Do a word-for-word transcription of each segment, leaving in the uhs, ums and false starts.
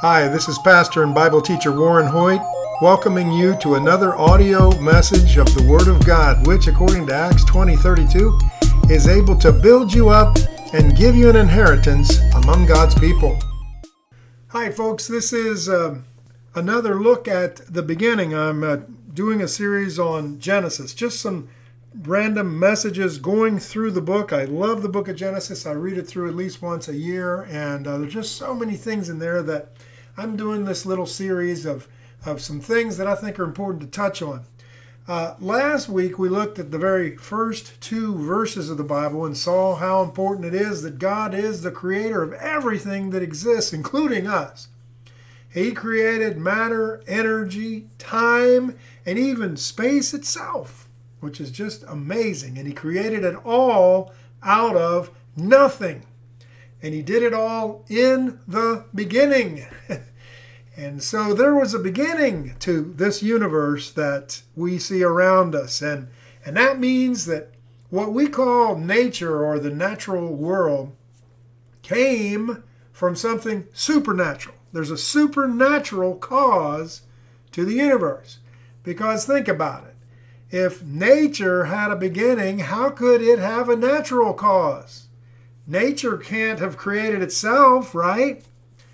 Hi, this is Pastor and Bible teacher Warren Hoyt, welcoming you to another audio message of the Word of God, which, according to Acts twenty thirty-two, is able to build you up and give you an inheritance among God's people. Hi, folks. This is uh, another look at the beginning. I'm uh, doing a series on Genesis, just some random messages going through the book. I love the book of Genesis. I read it through at least once a year, and uh, there's just so many things in there that I'm doing this little series of, of some things that I think are important to touch on. Uh, last week, we looked at the very first two verses of the Bible and saw how important it is that God is the creator of everything that exists, including us. He created matter, energy, time, and even space itself, which is just amazing. And he created it all out of nothing. And he did it all in the beginning. And so there was a beginning to this universe that we see around us. And, and that means that what we call nature or the natural world came from something supernatural. There's a supernatural cause to the universe. Because think about it. If nature had a beginning, how could it have a natural cause? Nature can't have created itself, right?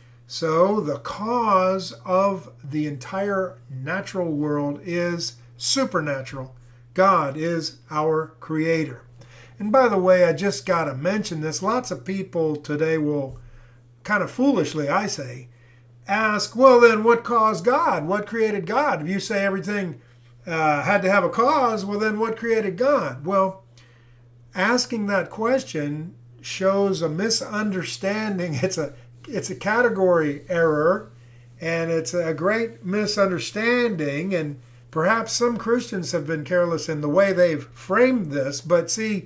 So the cause of the entire natural world is supernatural. God is our creator. And by the way, I just got to mention this. Lots of people today will, kind of foolishly, I say, ask, well, then what caused God? What created God? If you say everything uh, had to have a cause, well, then what created God? Well, asking that question shows a misunderstanding. It's a it's a category error, and it's a great misunderstanding, and perhaps some Christians have been careless in the way they've framed this. But see,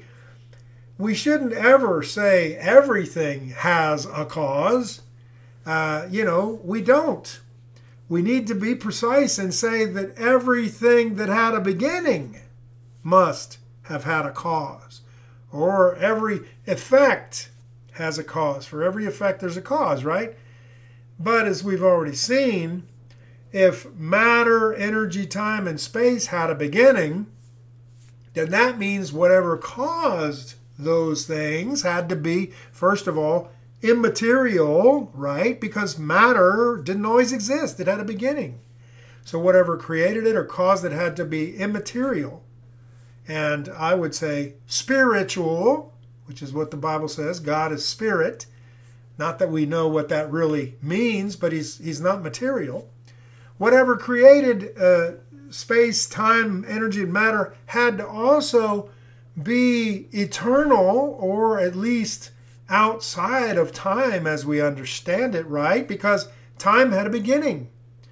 we shouldn't ever say everything has a cause. Uh, you know, we don't. We need to be precise and say that everything that had a beginning must have had a cause. Or every effect has a cause. For every effect, there's a cause, right? But as we've already seen, if matter, energy, time, and space had a beginning, then that means whatever caused those things had to be, first of all, immaterial, right? Because matter didn't always exist. It had a beginning. So whatever created it or caused it had to be immaterial. And I would say spiritual, which is what the Bible says. God is spirit. Not that we know what that really means, but he's he's not material. Whatever created uh, space, time, energy, and matter had to also be eternal, or at least outside of time as we understand it, right? Because time had a beginning.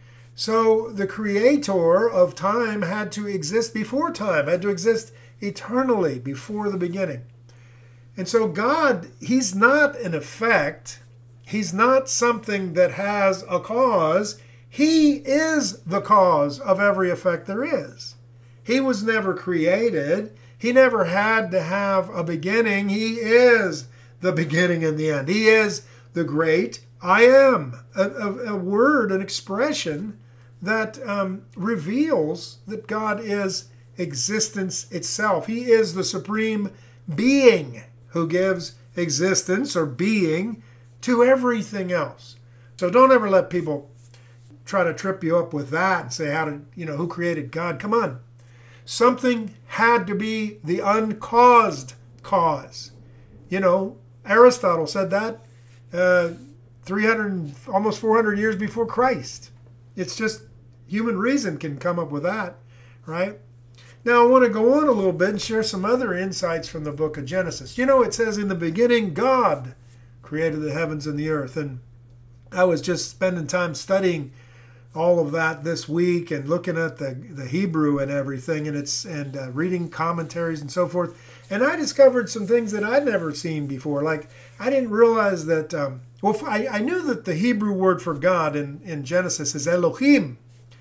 So the creator of time had to exist before time, had to exist eternally before the beginning. And so God, he's not an effect. He's not something that has a cause. He is the cause of every effect there is. He was never created. He never had to have a beginning. He is the beginning and the end. He is the great I am, a, a, a word, an expression that um, reveals that God is existence itself. He is the supreme being who gives existence or being to everything else. So don't ever let people try to trip you up with that and say, how did, you know, who created God? Come on. Something had to be the uncaused cause. You know, Aristotle said that uh, three hundred, almost four hundred years before Christ. It's just human reason can come up with that, right? Now, I want to go on a little bit and share some other insights from the book of Genesis. You know, it says in the beginning, God created the heavens and the earth. And I was just spending time studying all of that this week and looking at the, the Hebrew and everything, and it's and uh, reading commentaries and so forth. And I discovered some things that I'd never seen before. Like, I didn't realize that, um, well, I, I knew that the Hebrew word for God in, in Genesis is Elohim.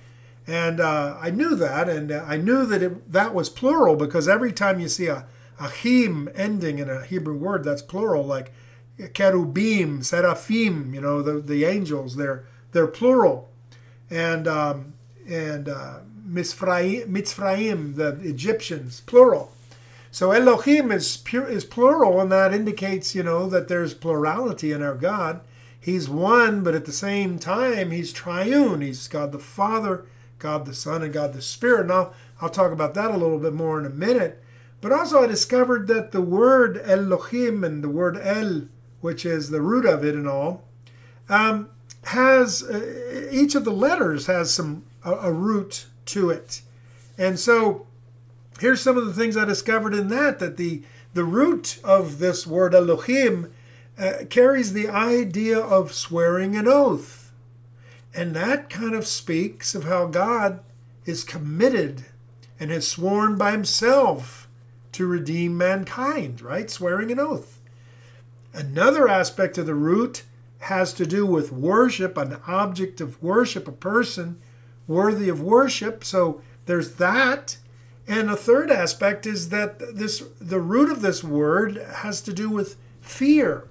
And uh, I knew that, and uh, I knew that it, that was plural, because every time you see a achim ending in a Hebrew word, that's plural, like cherubim, seraphim, you know, the, the angels, they're they're plural. And um, and uh, Mitzrayim, Mitzrayim, the Egyptians, plural. So Elohim is pure, is plural, and that indicates, you know, that there's plurality in our God. He's one, but at the same time, he's triune. He's God the Father, God the Son, and God the Spirit. And I'll, I'll talk about that a little bit more in a minute. But also I discovered that the word Elohim and the word El, which is the root of it and all, um, has, uh, each of the letters has some a, a root to it. And so here's some of the things I discovered in that, that the, the root of this word Elohim uh, carries the idea of swearing an oath. And that kind of speaks of how God is committed and has sworn by himself to redeem mankind, right? Swearing an oath. Another aspect of the root has to do with worship, an object of worship, a person worthy of worship. So there's that. And a third aspect is that this the root of this word has to do with fear.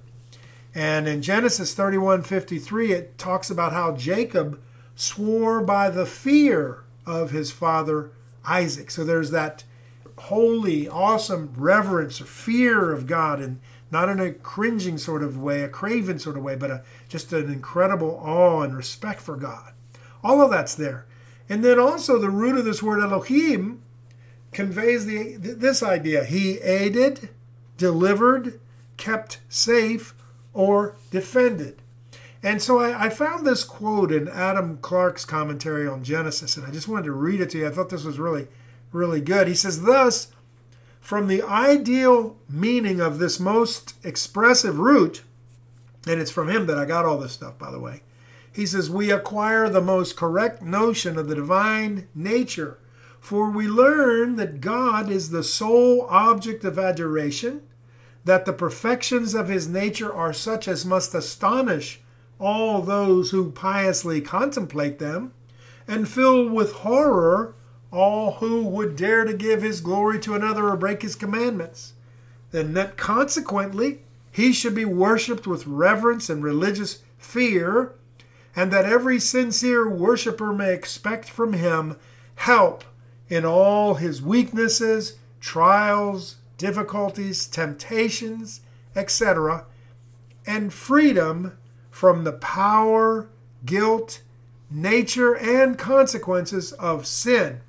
And in Genesis thirty-one fifty-three, it talks about how Jacob swore by the fear of his father Isaac. So there's that holy, awesome reverence or fear of God, and not in a cringing sort of way, a craven sort of way, but a, just an incredible awe and respect for God. All of that's there. And then also the root of this word Elohim conveys the this idea. He aided, delivered, kept safe, or defended. And so I, I found this quote in Adam Clarke's commentary on Genesis, and I just wanted to read it to you. I thought this was really, really good. He says, thus, from the ideal meaning of this most expressive root, and it's from him that I got all this stuff, by the way, he says, we acquire the most correct notion of the divine nature, for we learn that God is the sole object of adoration, that the perfections of his nature are such as must astonish all those who piously contemplate them, and fill with horror all who would dare to give his glory to another or break his commandments. And that consequently he should be worshipped with reverence and religious fear, and that every sincere worshiper may expect from him help in all his weaknesses, trials, difficulties, temptations, et cetera, and freedom from the power, guilt, nature, and consequences of sin,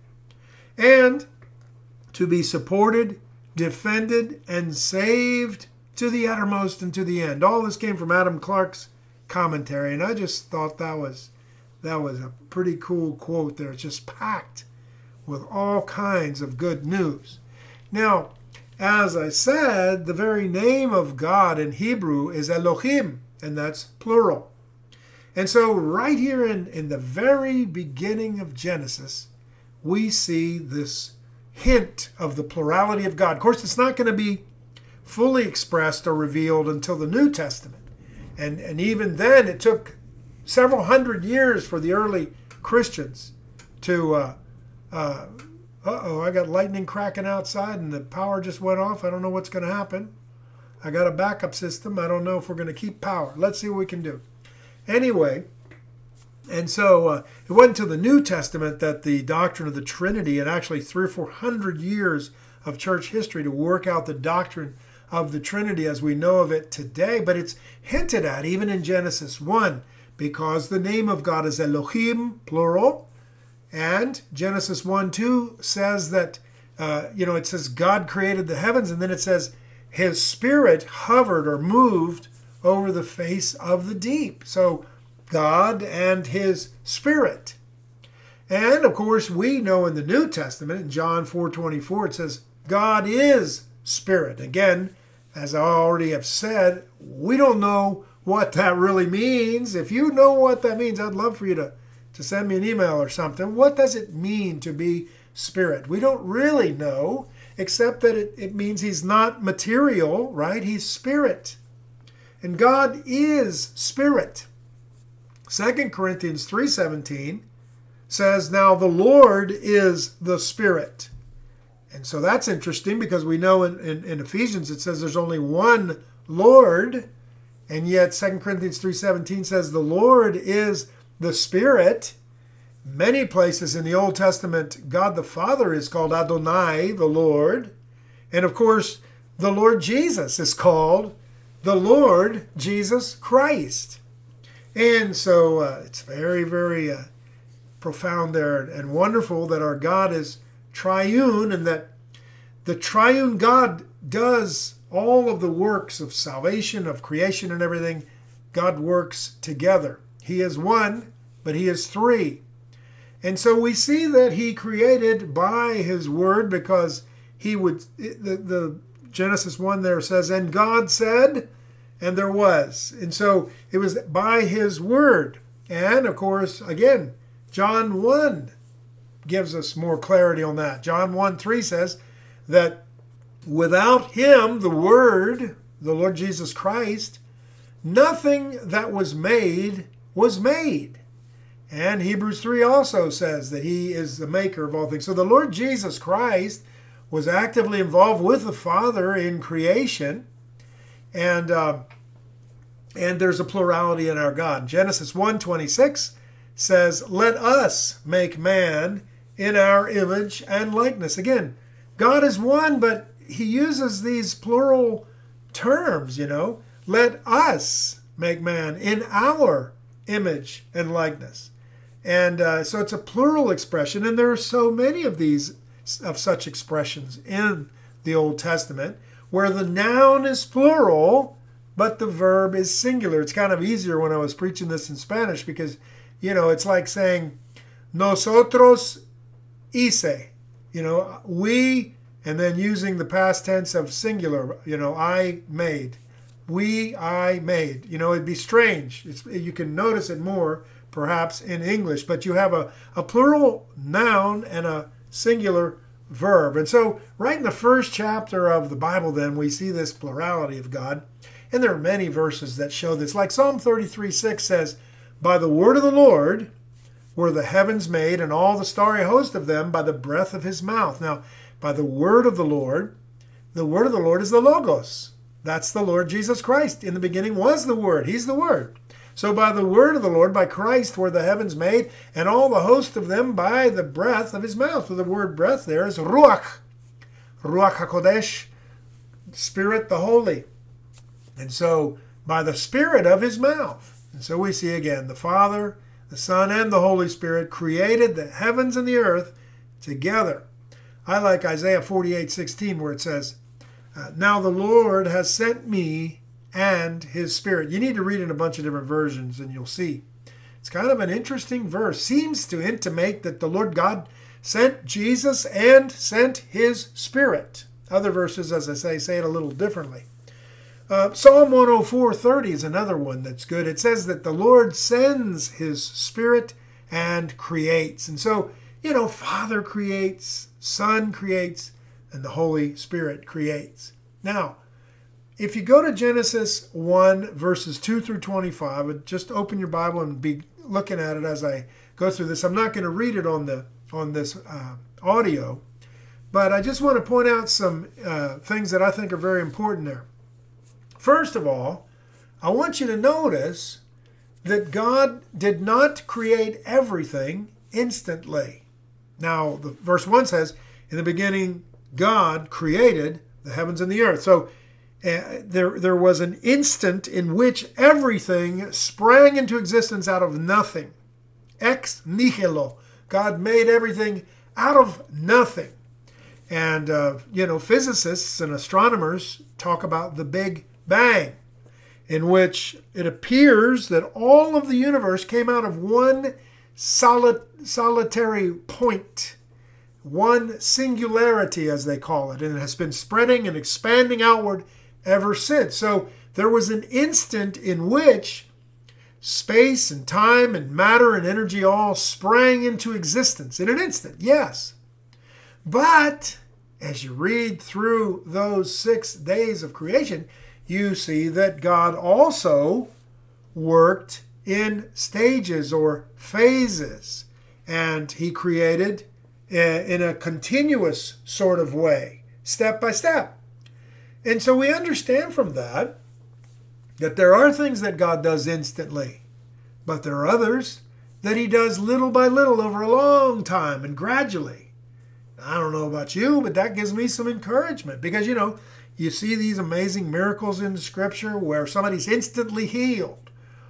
and to be supported, defended, and saved to the uttermost and to the end. All this came from Adam Clarke's commentary, and I just thought that was that was a pretty cool quote there. It's just packed with all kinds of good news. Now, as I said, the very name of God in Hebrew is Elohim, and that's plural. And so right here in, in the very beginning of Genesis, we see this hint of the plurality of God. Of course, it's not going to be fully expressed or revealed until the New Testament. And, and even then, it took several hundred years for the early Christians to, uh, uh, uh-oh, I got lightning cracking outside and the power just went off. I don't know what's going to happen. I got a backup system. I don't know if we're going to keep power. Let's see what we can do. Anyway, and so uh, it wasn't until the New Testament that the doctrine of the Trinity, and actually three or four hundred years of church history to work out the doctrine of the Trinity as we know of it today. But it's hinted at even in Genesis one, because the name of God is Elohim, plural, and Genesis one two says that, uh, you know, it says God created the heavens, and then it says his spirit hovered or moved over the face of the deep. So God and his spirit. And of course, we know in the New Testament, in John four twenty-four, it says God is spirit. Again, as I already have said, we don't know what that really means. If you know what that means, I'd love for you to, to send me an email or something. What does it mean to be spirit? We don't really know, except that it, it means he's not material, right? He's spirit. And God is spirit. Second Corinthians three seventeen says, now the Lord is the Spirit. And so that's interesting because we know in, in, in Ephesians it says there's only one Lord, and yet Second Corinthians three seventeen says the Lord is the Spirit. Many places in the Old Testament, God the Father is called Adonai, the Lord. And of course, the Lord Jesus is called the Lord Jesus Christ. And so uh, it's very, very uh, profound there and wonderful that our God is triune, and that the triune God does all of the works of salvation, of creation and everything. God works together. He is one, but he is three. And so we see that he created by his word, because he would, the, the Genesis one there says, and God said, and there was. And so it was by his word. And of course, again, John one gives us more clarity on that. John one three says that without him, the word, the Lord Jesus Christ, nothing that was made was made. And Hebrews three also says that he is the maker of all things. So the Lord Jesus Christ was actively involved with the Father in creation. And uh, and there's a plurality in our God. Genesis one twenty-six says, let us make man in our image and likeness. Again, God is one, but he uses these plural terms, you know. Let us make man in our image and likeness. And uh, so it's a plural expression, and there are so many of these, of such expressions in the Old Testament, where the noun is plural, but the verb is singular. It's kind of easier when I was preaching this in Spanish, because, you know, it's like saying, nosotros hice, you know, we, and then using the past tense of singular, you know, I made. We, I made. You know, it'd be strange. It's, you can notice it more, perhaps, in English, but you have a, a plural noun and a singular verb. And so right in the first chapter of the Bible, then, we see this plurality of God. And there are many verses that show this. Like Psalm thirty-three six says, by the word of the Lord were the heavens made, and all the starry host of them by the breath of his mouth. Now, by the word of the Lord, the word of the Lord is the Logos. That's the Lord Jesus Christ. In the beginning was the Word. He's the Word. So by the word of the Lord, by Christ, were the heavens made, and all the host of them by the breath of his mouth. So the word breath there is Ruach. Ruach HaKodesh, Spirit the Holy. And so by the Spirit of his mouth. And so we see again the Father, the Son, and the Holy Spirit created the heavens and the earth together. I like Isaiah forty-eight sixteen, where it says, Uh, now the Lord has sent me and his Spirit. You need to read in a bunch of different versions and you'll see. It's kind of an interesting verse. Seems to intimate that the Lord God sent Jesus and sent his Spirit. Other verses, as I say, say it a little differently. Uh, Psalm one oh four thirty is another one that's good. It says that the Lord sends his Spirit and creates. And so, you know, Father creates, Son creates, and the Holy Spirit creates. Now, if you go to Genesis one, verses two through twenty-five, just open your Bible and be looking at it as I go through this. I'm not going to read it on the on this uh, audio, but I just want to point out some uh, things that I think are very important there. First of all, I want you to notice that God did not create everything instantly. Now, the verse one says, in the beginning, God created the heavens and the earth. So uh, there, there was an instant in which everything sprang into existence out of nothing. Ex nihilo. God made everything out of nothing. And, uh, you know, physicists and astronomers talk about the Big Bang, in which it appears that all of the universe came out of one solid, solitary point. One singularity, as they call it, and it has been spreading and expanding outward ever since. So there was an instant in which space and time and matter and energy all sprang into existence in an instant, yes. But as you read through those six days of creation, you see that God also worked in stages or phases, and he created in a continuous sort of way, step by step. And so we understand from that that there are things that God does instantly, but there are others that he does little by little over a long time and gradually. I don't know about you, but that gives me some encouragement because, you know, you see these amazing miracles in the Scripture where somebody's instantly healed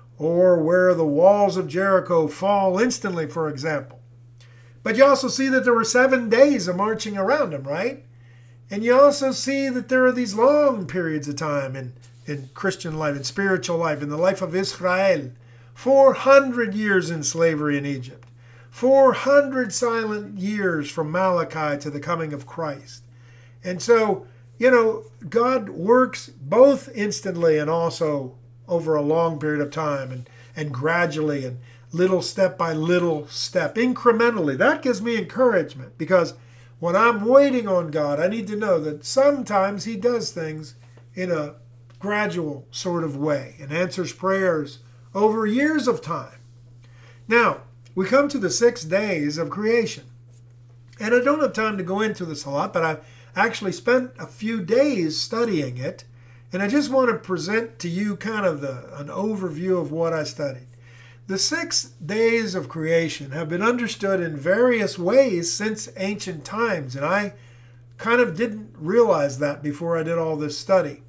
or where the walls of Jericho fall instantly, for example. But you also see that there were seven days of marching around them, right? And you also see that there are these long periods of time in, in Christian life, in spiritual life, in the life of Israel. four hundred years in slavery in Egypt. four hundred silent years from Malachi to the coming of Christ. And so, you know, God works both instantly and also over a long period of time and, and gradually and little step by little step, incrementally. That gives me encouragement because when I'm waiting on God, I need to know that sometimes he does things in a gradual sort of way and answers prayers over years of time. Now, we come to the six days of creation. And I don't have time to go into this a lot, but I've actually spent a few days studying it. And I just want to present to you kind of the, an overview of what I studied. The six days of creation have been understood in various ways since ancient times, and I kind of didn't realize that before I did all this study.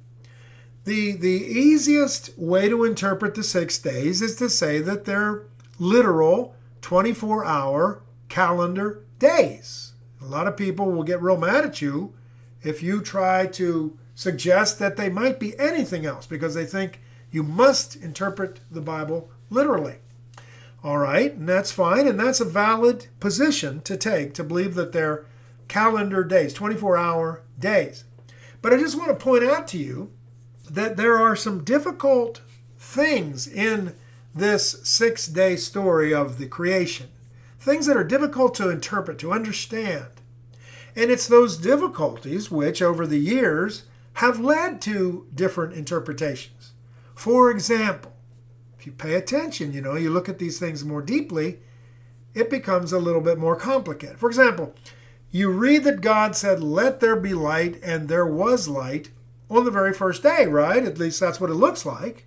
The, the easiest way to interpret the six days is to say that they're literal twenty-four hour calendar days. A lot of people will get real mad at you if you try to suggest that they might be anything else because they think you must interpret the Bible literally. All right, and that's fine, and that's a valid position to take, to believe that they're calendar days, twenty-four hour days. But I just want to point out to you that there are some difficult things in this six-day story of the creation, things that are difficult to interpret, to understand. And it's those difficulties which, over the years, have led to different interpretations. For example, if you pay attention, you know, you look at these things more deeply, it becomes a little bit more complicated. For example, you read that God said, "Let there be light," and there was light on the very first day, right? At least that's what it looks like.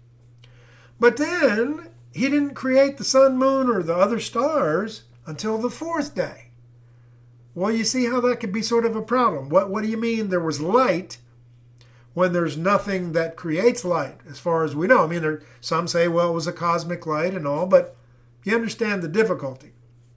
But then he didn't create the sun, moon, or the other stars until the fourth day. Well, you see how that could be sort of a problem. What, what do you mean there was light when there's nothing that creates light, as far as we know? I mean, there, some say, well, it was a cosmic light and all, but you understand the difficulty.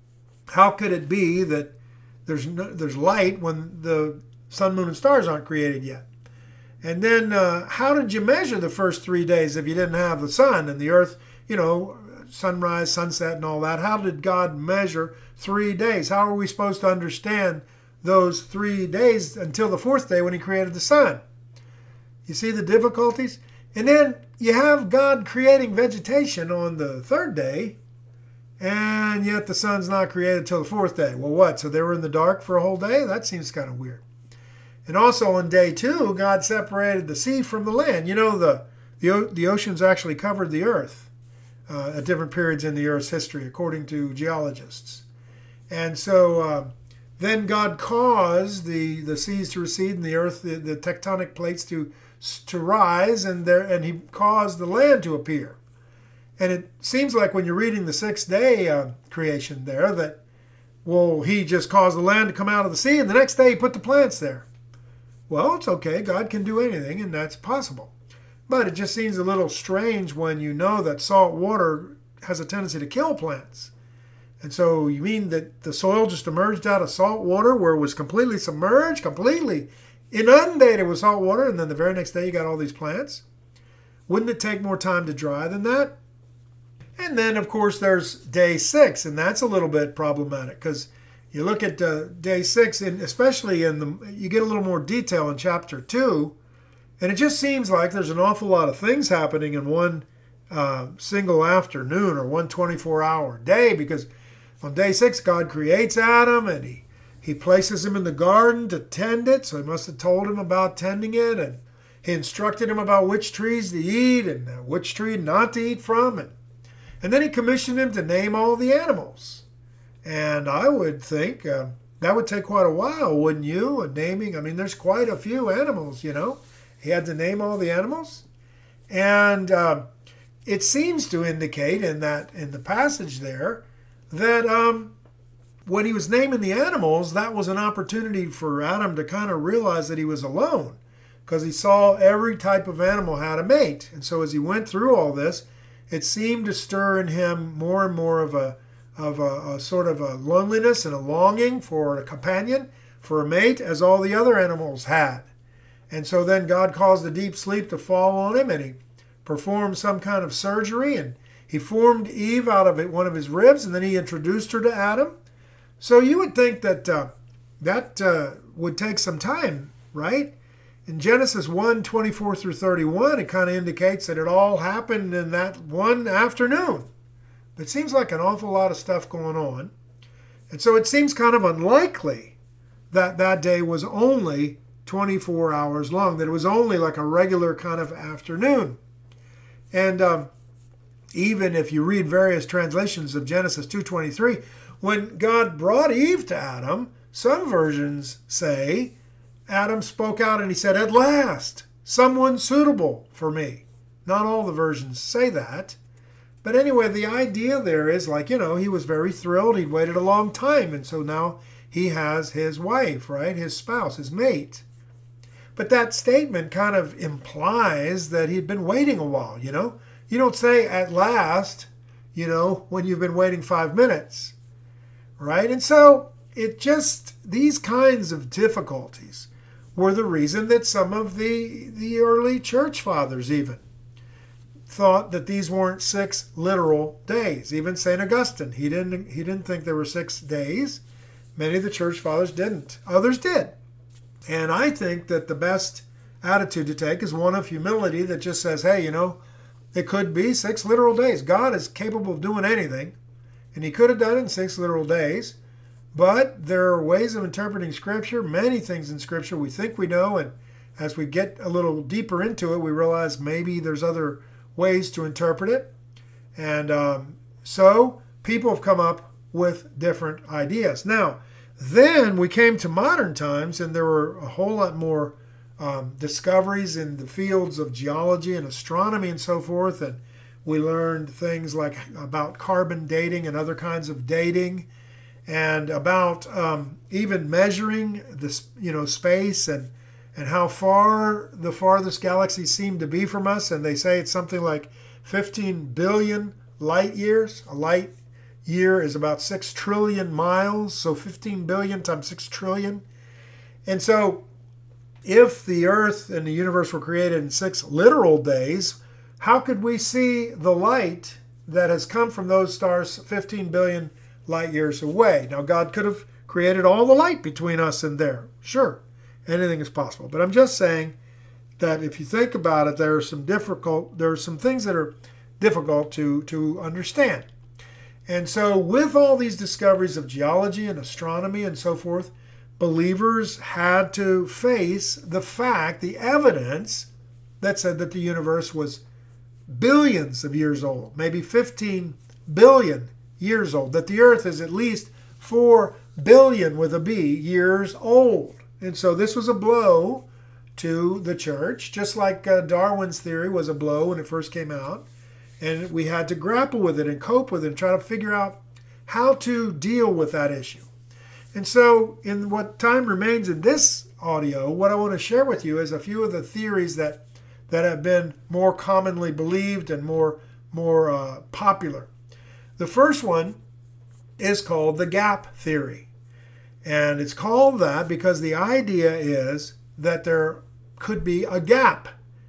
How could it be that there's no, there's light when the sun, moon, and stars aren't created yet? And then uh, how did you measure the first three days if you didn't have the sun and the earth, you know, sunrise, sunset, and all that? How did God measure three days? How are we supposed to understand those three days until the fourth day when he created the sun? You see the difficulties? And then you have God creating vegetation on the third day, and yet the sun's not created till the fourth day. Well, what? So they were in the dark for a whole day? That seems kind of weird. And also on day two, God separated the sea from the land. You know, the the, the oceans actually covered the earth uh, at different periods in the earth's history, according to geologists. And so uh, then God caused the, the seas to recede and the earth, the, the tectonic plates to to rise, and there and he caused the land to appear. And it seems like when you're reading the sixth day uh, creation there that, well, he just caused the land to come out of the sea, and the next day he put the plants there. Well, it's okay. God can do anything, and that's possible. But it just seems a little strange when you know that salt water has a tendency to kill plants. And so you mean that the soil just emerged out of salt water where it was completely submerged, completely inundated with salt water, and then the very next day you got all these plants? Wouldn't it take more time to dry than that? And then, of course, there's day six, and that's a little bit problematic because you look at uh, day six, and especially in the, you get a little more detail in chapter two, and it just seems like there's an awful lot of things happening in one uh, single afternoon or one twenty-four hour day, because on day six, God creates Adam, and he He places him in the garden to tend it, so he must have told him about tending it, and he instructed him about which trees to eat and which tree not to eat from, and, and then he commissioned him to name all the animals. And I would think uh, that would take quite a while, wouldn't you? A naming, I mean, there's quite a few animals, you know. He had to name all the animals, and uh, it seems to indicate in that in the passage there that um, when he was naming the animals, that was an opportunity for Adam to kind of realize that he was alone, because he saw every type of animal had a mate. And so as he went through all this, it seemed to stir in him more and more of a of a, a sort of a loneliness and a longing for a companion, for a mate, as all the other animals had. And so then God caused a deep sleep to fall on him, and he performed some kind of surgery, and he formed Eve out of it, one of his ribs, and then he introduced her to Adam. So you would think that uh, that uh, would take some time, right? In Genesis one, twenty-four through thirty-one, it kind of indicates that it all happened in that one afternoon. It seems like an awful lot of stuff going on. And so it seems kind of unlikely that that day was only twenty-four hours long, that it was only like a regular kind of afternoon. And um, even if you read various translations of Genesis two twenty-three, when God brought Eve to Adam, some versions say Adam spoke out and he said, "At last, someone suitable for me." Not all the versions say that. But anyway, the idea there is like, you know, he was very thrilled. He'd waited a long time. And so now he has his wife, right? His spouse, his mate. But that statement kind of implies that he'd been waiting a while, you know. You don't say "at last," you know, when you've been waiting five minutes, right? And so it just, these kinds of difficulties were the reason that some of the, the early church fathers even thought that these weren't six literal days. Even Saint Augustine, he didn't he didn't think there were six days. Many of the church fathers didn't. Others did. And I think that the best attitude to take is one of humility that just says, hey, you know, it could be six literal days. God is capable of doing anything, and he could have done it in six literal days. But there are ways of interpreting Scripture, many things in Scripture we think we know, and as we get a little deeper into it, we realize maybe there's other ways to interpret it. And um, so people have come up with different ideas. Now, then we came to modern times, and there were a whole lot more um, discoveries in the fields of geology and astronomy and so forth. And we learned things like about carbon dating and other kinds of dating, and about um, even measuring this, you know, space and and how far the farthest galaxies seem to be from us. And they say it's something like fifteen billion light years. A light year is about six trillion miles, so fifteen billion times six trillion. And so if the Earth and the universe were created in six literal days, how could we see the light that has come from those stars fifteen billion light years away? Now, God could have created all the light between us and there. Sure, anything is possible. But I'm just saying that if you think about it, there are some difficult, there are some things that are difficult to, to understand. And so with all these discoveries of geology and astronomy and so forth, believers had to face the fact, the evidence that said that the universe was billions of years old, maybe fifteen billion years old, that the earth is at least four billion with a B years old. And so this was a blow to the church, just like uh, Darwin's theory was a blow when it first came out. And we had to grapple with it and cope with it and try to figure out how to deal with that issue. And so in what time remains in this audio, what I want to share with you is a few of the theories that, that have been more commonly believed and more, more uh, popular. The first one is called the gap theory. And it's called that because the idea is that there could be a gap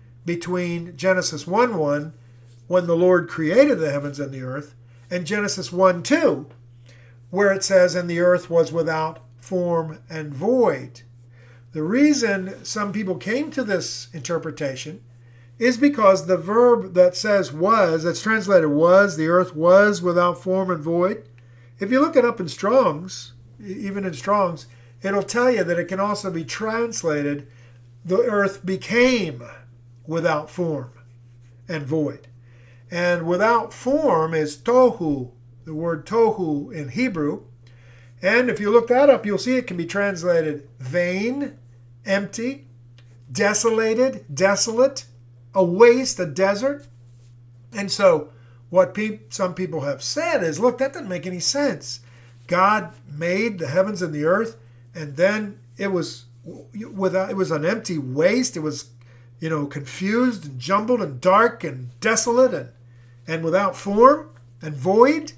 between Genesis one one, when the Lord created the heavens and the earth, and Genesis one two, where it says, and the earth was without form and void. The reason some people came to this interpretation is because the verb that says was, that's translated was, the earth was without form and void. If you look it up in Strong's, even in Strong's, it'll tell you that it can also be translated, the earth became without form and void. And without form is tohu, the word tohu in Hebrew. And if you look that up, you'll see it can be translated vain, empty, desolated, desolate, a waste, a desert. And so what pe- some people have said is, look, that doesn't make any sense. God made the heavens and the earth, and then it was without, it was an empty waste. It was, you know, confused and jumbled and dark and desolate and, and without form and void.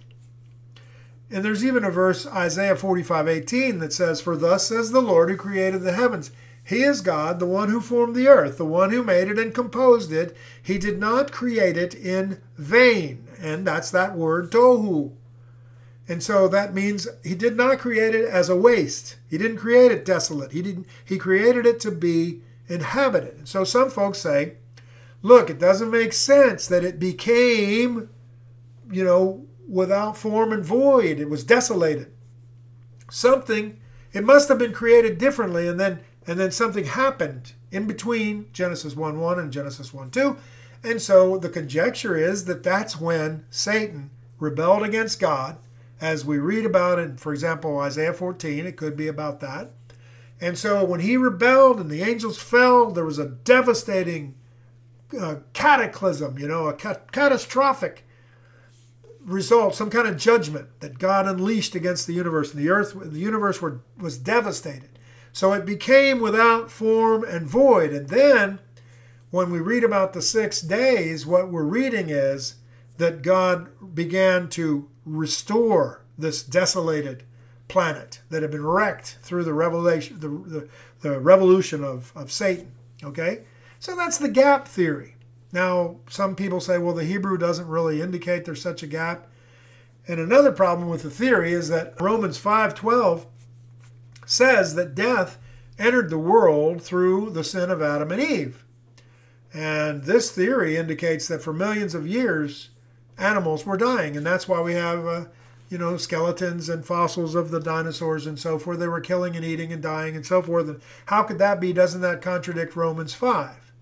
And there's even a verse, Isaiah forty-five eighteen, that says, "For thus says the Lord who created the heavens. He is God, the one who formed the earth, the one who made it and composed it. He did not create it in vain." And that's that word, tohu. And so that means he did not create it as a waste. He didn't create it desolate. He didn't. He created it to be inhabited. And so some folks say, look, it doesn't make sense that it became, you know, without form and void. It was desolated. Something, it must have been created differently, and then and then something happened in between Genesis one one and Genesis one two. And so the conjecture is that that's when Satan rebelled against God, as we read about in, for example, Isaiah fourteen. It could be about that. And so when he rebelled and the angels fell, there was a devastating uh, cataclysm, you know, a ca- catastrophic result, some kind of judgment that God unleashed against the universe. And the earth, the universe were, was devastated. So it became without form and void. And then when we read about the six days, what we're reading is that God began to restore this desolated planet that had been wrecked through the revelation, the, the, the revolution of, of Satan. Okay? So that's the gap theory. Now, some people say, well, the Hebrew doesn't really indicate there's such a gap. And another problem with the theory is that Romans five twelve says that death entered the world through the sin of Adam and Eve. And this theory indicates that for millions of years, animals were dying. And that's why we have, uh, you know, skeletons and fossils of the dinosaurs and so forth. They were killing and eating and dying and so forth. And how could that be? Doesn't that contradict Romans five?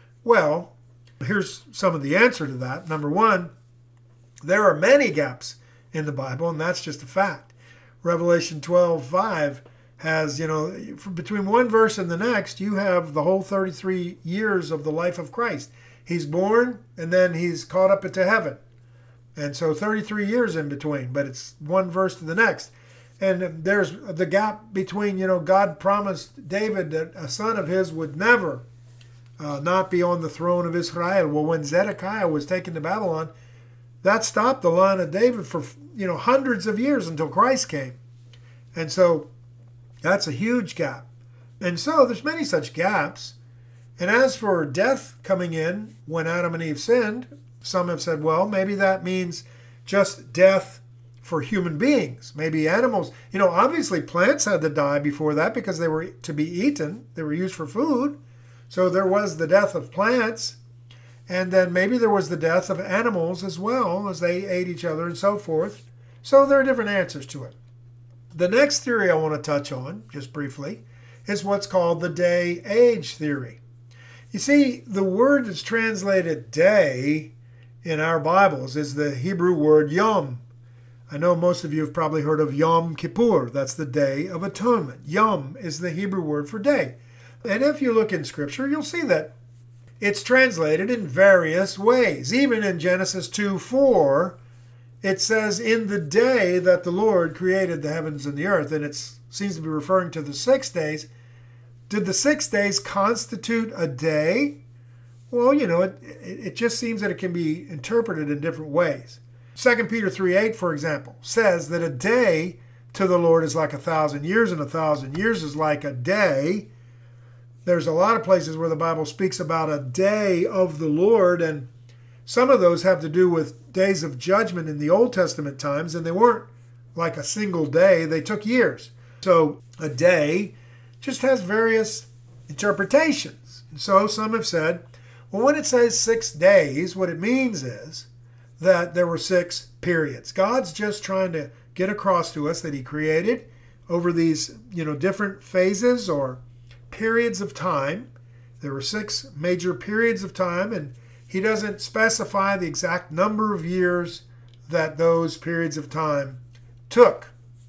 Well, here's some of the answer to that. Number one, there are many gaps in the Bible, and that's just a fact. Revelation twelve five has, you know, between one verse and the next, you have the whole thirty-three years of the life of Christ. He's born, and then he's caught up into heaven. And so thirty-three years in between, but it's one verse to the next. And there's the gap between, you know, God promised David that a son of his would never uh, not be on the throne of Israel. Well, when Zedekiah was taken to Babylon, that stopped the line of David for, you know, hundreds of years until Christ came. And so that's a huge gap. And so there's many such gaps. And as for death coming in when Adam and Eve sinned, some have said, well, maybe that means just death for human beings. Maybe animals. You know, obviously plants had to die before that because they were to be eaten. They were used for food. So there was the death of plants. And then maybe there was the death of animals as well, as they ate each other and so forth. So there are different answers to it. The next theory I want to touch on, just briefly, is what's called the day-age theory. You see, the word that's translated day in our Bibles is the Hebrew word Yom. I know most of you have probably heard of Yom Kippur. That's the Day of Atonement. Yom is the Hebrew word for day. And if you look in Scripture, you'll see that it's translated in various ways. Even in Genesis two four, it says, in the day that the Lord created the heavens and the earth, and it seems to be referring to the six days. Did the six days constitute a day? Well, you know, it, it just seems that it can be interpreted in different ways. Second Peter three eight, for example, says that a day to the Lord is like a thousand years, and a thousand years is like a day. There's a lot of places where the Bible speaks about a day of the Lord, and some of those have to do with days of judgment in the Old Testament times, and they weren't like a single day. They took years. So a day just has various interpretations. And so some have said, well, when it says six days, what it means is that there were six periods. God's just trying to get across to us that he created over these, you know, different phases or periods of time. There were six major periods of time, and he doesn't specify the exact number of years that those periods of time took.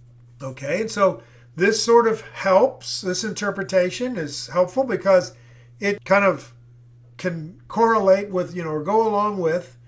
Okay, and so this sort of helps. This interpretation is helpful because it kind of can correlate with, you know, or go along with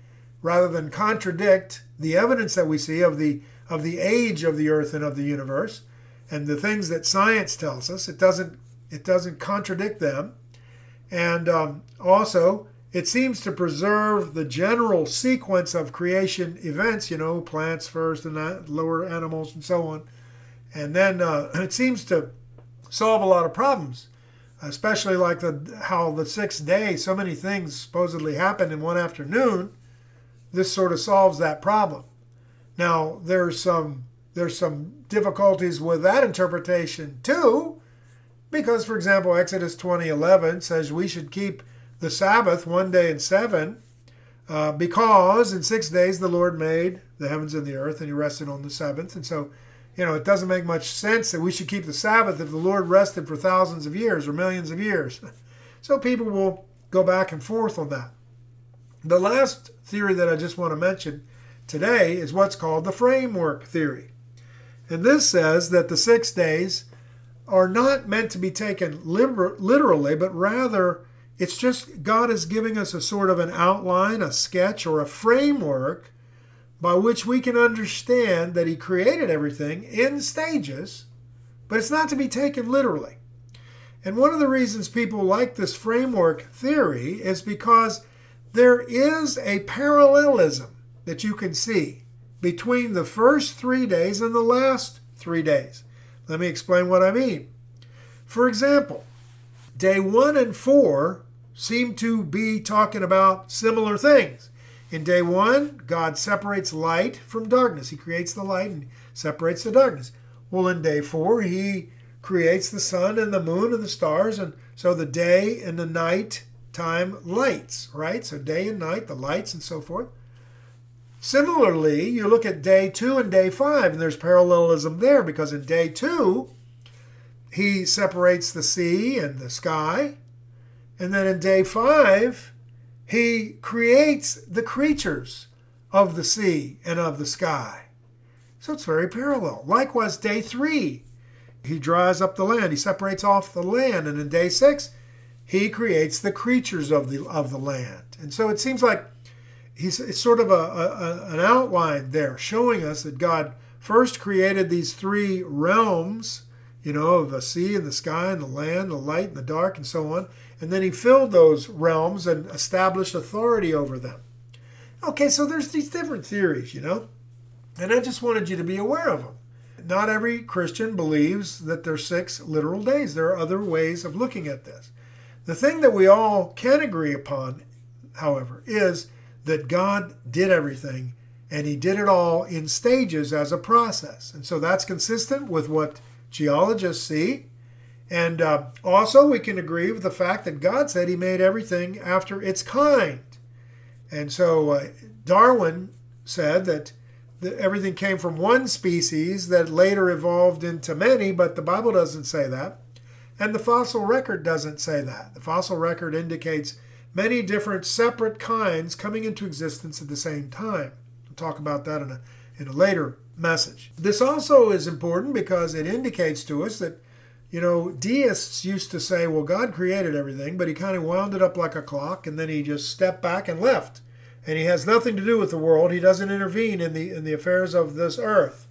rather than contradict the evidence that we see of the of the age of the earth and of the universe and the things that science tells us. It doesn't it doesn't contradict them. And um, also, it seems to preserve the general sequence of creation events, you know, plants first and that, lower animals and so on. And then uh, it seems to solve a lot of problems, especially like the how the sixth day, so many things supposedly happened in one afternoon. This sort of solves that problem. Now, there's some there's some difficulties with that interpretation too, because, for example, Exodus twenty eleven says we should keep the Sabbath one day in seven, uh, because in six days the Lord made the heavens and the earth, and he rested on the seventh. And so, you know, it doesn't make much sense that we should keep the Sabbath if the Lord rested for thousands of years or millions of years. So people will go back and forth on that. The last theory that I just want to mention today is what's called the framework theory. And this says that the six days are not meant to be taken liber- literally, but rather it's just God is giving us a sort of an outline, a sketch, or a framework by which we can understand that he created everything in stages, but it's not to be taken literally. And one of the reasons people like this framework theory is because there is a parallelism that you can see between the first three days and the last three days. Let me explain what I mean. For example, day one and four seem to be talking about similar things. In day one, God separates light from darkness. He creates the light and separates the darkness. Well, in day four, he creates the sun and the moon and the stars, and so the day and the night time lights, right? So day and night, the lights and so forth. Similarly, you look at day two and day five, and there's parallelism there because in day two, he separates the sea and the sky. And then in day five, he creates the creatures of the sea and of the sky. So it's very parallel. Likewise, day three, he dries up the land. He separates off the land. And in day six, he creates the creatures of the of the land. And so it seems like he's it's sort of a, a an outline there showing us that God first created these three realms, you know, of the sea and the sky and the land, the light and the dark and so on. And then he filled those realms and established authority over them. Okay, so there's these different theories, you know, and I just wanted you to be aware of them. Not every Christian believes that there's six literal days. There are other ways of looking at this. The thing that we all can agree upon, however, is that God did everything, and he did it all in stages as a process. And so that's consistent with what geologists see. And uh, also we can agree with the fact that God said he made everything after its kind. And so uh, Darwin said that the, everything came from one species that later evolved into many, but the Bible doesn't say that. And the fossil record doesn't say that. The fossil record indicates many different separate kinds coming into existence at the same time. We'll talk about that in a, in a later message. This also is important because it indicates to us that, you know, deists used to say, well, God created everything, but he kind of wound it up like a clock, and then he just stepped back and left. And he has nothing to do with the world. He doesn't intervene in the in the affairs of this earth.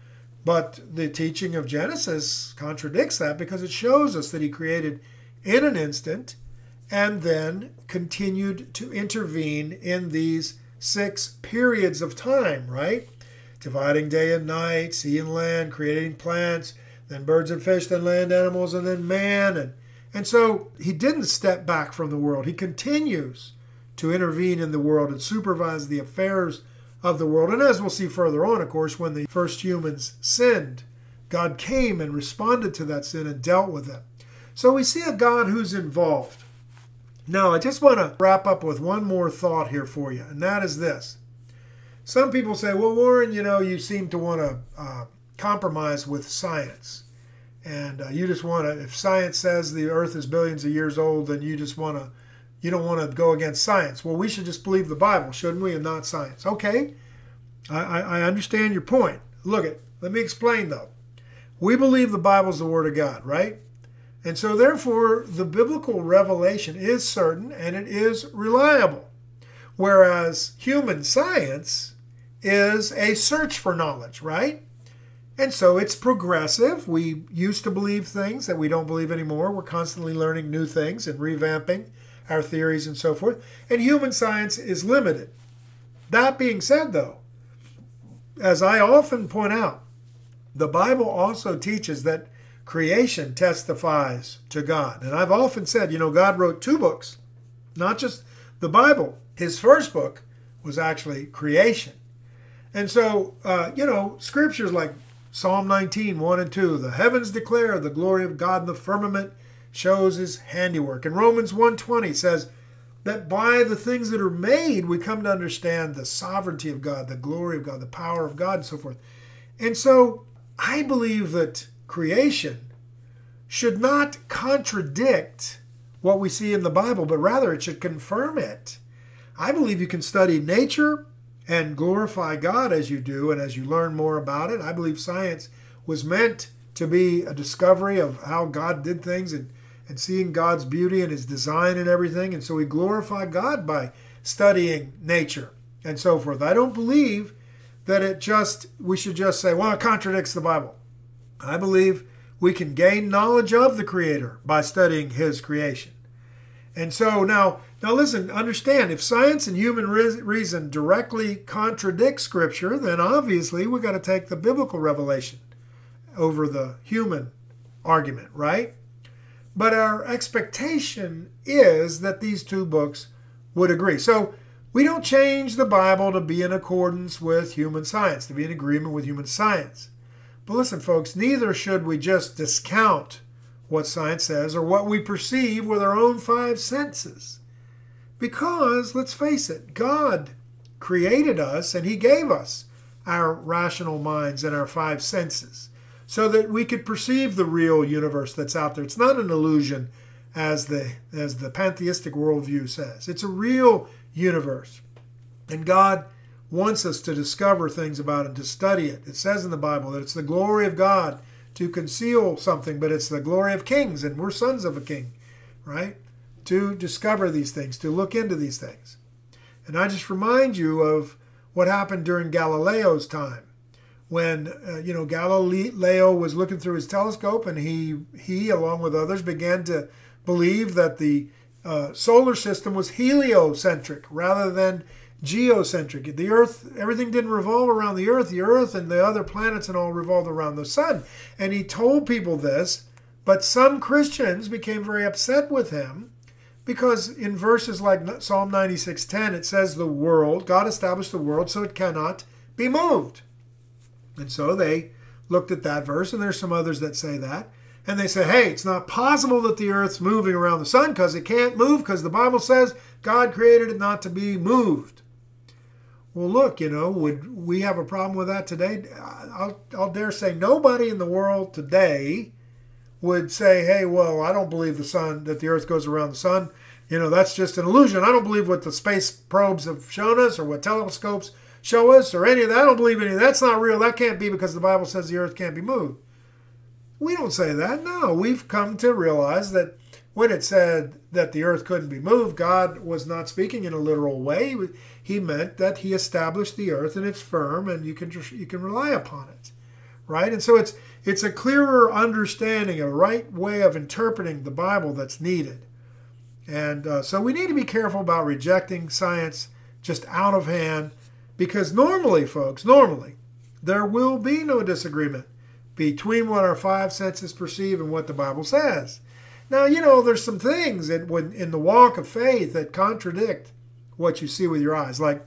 But the teaching of Genesis contradicts that because it shows us that he created in an instant and then continued to intervene in these six periods of time, right? Dividing day and night, sea and land, creating plants, then birds and fish, then land animals, and then man. And, and so he didn't step back from the world. He continues to intervene in the world and supervise the affairs of the world. And as we'll see further on, of course, when the first humans sinned, God came and responded to that sin and dealt with it. So we see a God who's involved. Now, I just want to wrap up with one more thought here for you, and that is this. Some people say, well, Warren, you know, you seem to want to uh, compromise with science. And uh, you just want to, if science says the earth is billions of years old, then you just want to, you don't want to go against science. Well, we should just believe the Bible, shouldn't we, and not science? Okay, I, I, I understand your point. Look, it. Let me explain, though. We believe the Bible's the Word of God, right? And so, therefore, the biblical revelation is certain and it is reliable. whereas human science is a search for knowledge, right? And so it's progressive. We used to believe things that we don't believe anymore. We're constantly learning new things and revamping our theories and so forth. And human science is limited. That being said, though, as I often point out, the Bible also teaches that creation testifies to God. And I've often said, you know, God wrote two books, not just the Bible. His first book was actually creation. And so, uh, you know, scriptures like Psalm nineteen, one and two, the heavens declare the glory of God, and the firmament shows his handiwork. And Romans one twenty says that by the things that are made, we come to understand the sovereignty of God, the glory of God, the power of God, and so forth. And so I believe that creation should not contradict what we see in the Bible, but rather it should confirm it. I believe you can study nature and glorify God as you do and as you learn more about it. I believe science was meant to be a discovery of how God did things and, and seeing God's beauty and his design and everything. And so we glorify God by studying nature and so forth. I don't believe that it just, we should just say, well, it contradicts the Bible. I believe we can gain knowledge of the Creator by studying his creation. And so now, now listen, understand, if science and human reason directly contradict Scripture, then obviously we've got to take the biblical revelation over the human argument, right? But our expectation is that these two books would agree. So we don't change the Bible to be in accordance with human science, to be in agreement with human science. But listen, folks, neither should we just discount what science says or what we perceive with our own five senses. Because, let's face it, God created us and he gave us our rational minds and our five senses so that we could perceive the real universe that's out there. It's not an illusion as the, as the pantheistic worldview says. It's a real universe. And God wants us to discover things about it, to study it. It says in the Bible that it's the glory of God to conceal something, but it's the glory of kings, and we're sons of a king, right? To discover these things, to look into these things. And I just remind you of what happened during Galileo's time, when uh, you know Galileo was looking through his telescope, and he he along with others began to believe that the uh, solar system was heliocentric rather than geocentric. The Earth, everything didn't revolve around the Earth. The Earth and the other planets and all revolved around the sun. And he told people this, but some Christians became very upset with him because in verses like Psalm ninety-six ten, it says the world, God established the world so it cannot be moved. And so they looked at that verse, and there's some others that say that. And they say, hey, it's not possible that the Earth's moving around the sun because it can't move because the Bible says God created it not to be moved. Well, look, you know, would we have a problem with that today? I'll, I'll dare say nobody in the world today would say, hey, well, I don't believe the sun, that the Earth goes around the sun. You know, that's just an illusion. I don't believe what the space probes have shown us or what telescopes show us or any of that. I don't believe any of that. That's not real. That can't be because the Bible says the Earth can't be moved. We don't say that. No, we've come to realize that when it said that the earth couldn't be moved, God was not speaking in a literal way. He meant that he established the earth and it's firm and you can you can rely upon it, right? And so it's it's a clearer understanding, a right way of interpreting the Bible that's needed. And uh, so we need to be careful about rejecting science just out of hand, because normally, folks, normally, there will be no disagreement between what our five senses perceive and what the Bible says. Now, you know, there's some things that when in the walk of faith that contradict what you see with your eyes. Like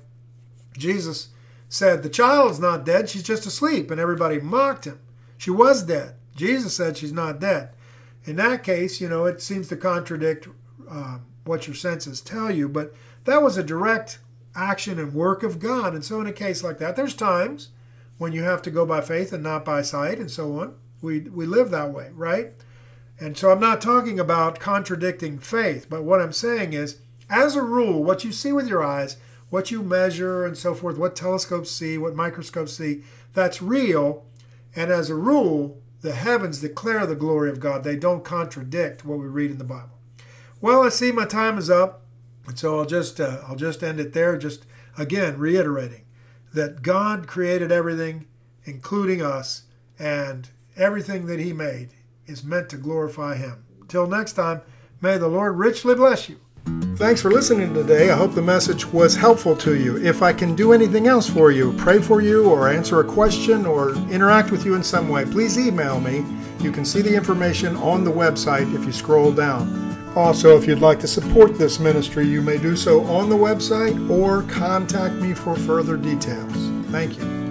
Jesus said, the child's not dead, she's just asleep. And everybody mocked him. She was dead. Jesus said she's not dead. In that case, you know, it seems to contradict uh, what your senses tell you. But that was a direct action and work of God. And so in a case like that, there's times when you have to go by faith and not by sight and so on. We we live that way, right? And so I'm not talking about contradicting faith, but what I'm saying is, as a rule, what you see with your eyes, what you measure and so forth, what telescopes see, what microscopes see, that's real. And as a rule, the heavens declare the glory of God. They don't contradict what we read in the Bible. Well, I see my time is up. And so I'll just uh, I'll just end it there, just again reiterating that God created everything, including us, and everything that he made is meant to glorify him. Till next time, may the Lord richly bless you. Thanks for listening today. I hope the message was helpful to you. If I can do anything else for you, pray for you, or answer a question, or interact with you in some way, please email me. You can see the information on the website if you scroll down. Also, if you'd like to support this ministry, you may do so on the website or contact me for further details. Thank you.